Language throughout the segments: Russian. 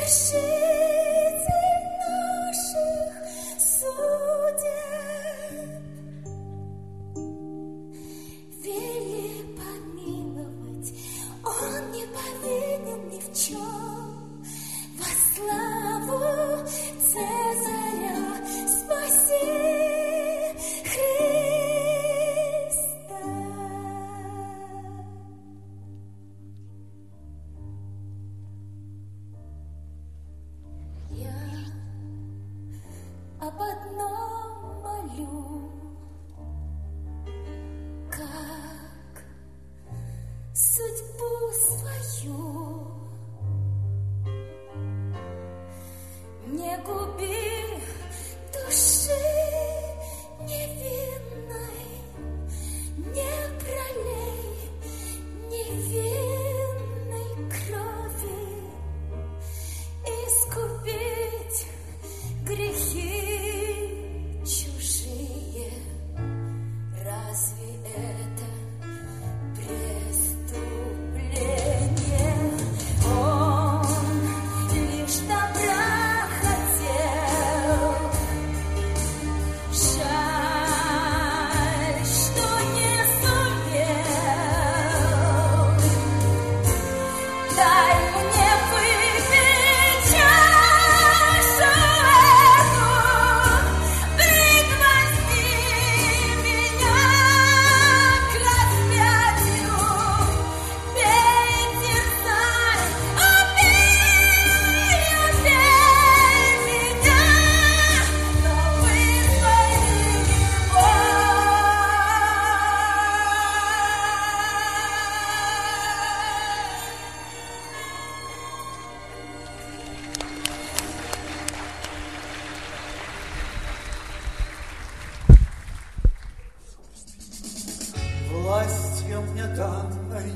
Властью мне данной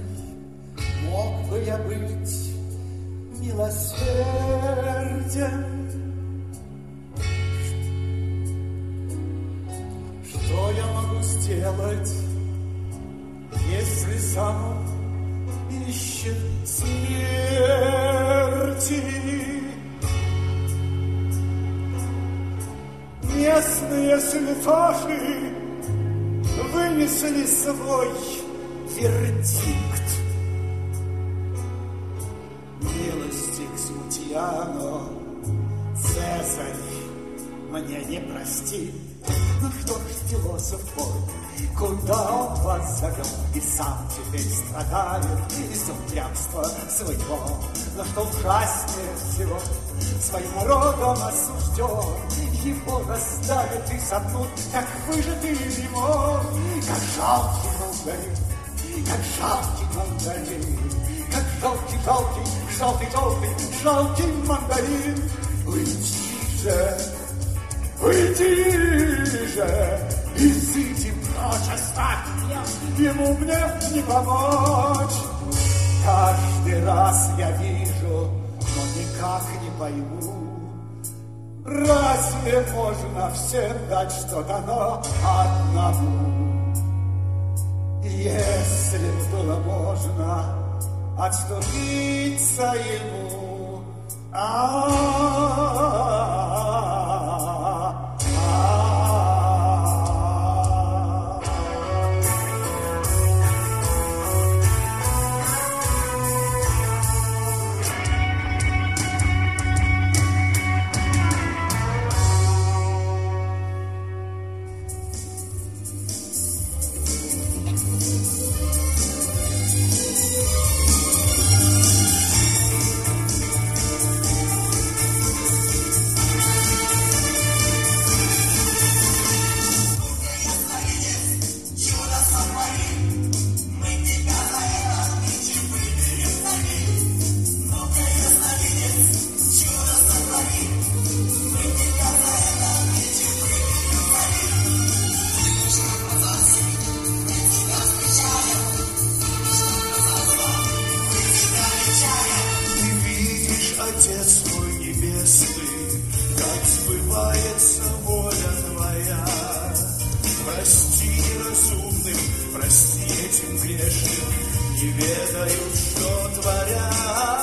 мог бы я быть милосерден. Что я могу сделать, если сам ищет смерти? Местные святоши вынесли свой вердикт. Милости к Смутьяну Цезарь мне не простит. Ну что ж, философ мой, куда он вас завел? И сам теперь страдает из-за упрямства своего. Но что ужаснее всего, своим народом осужден, его раздавят и сомнут, как выжатый лимон. Как жалкий мандарин, как жалкий мандарин, как жалкий мандарин. Уйди же, изыди прочь, оставь меня, ему мне не помочь. Каждый раз я вижу, но никак не пойму, разве можно всем дать, что дано одному? Если б было можно отступиться ему, прости этим грешным, не ведают, что творят.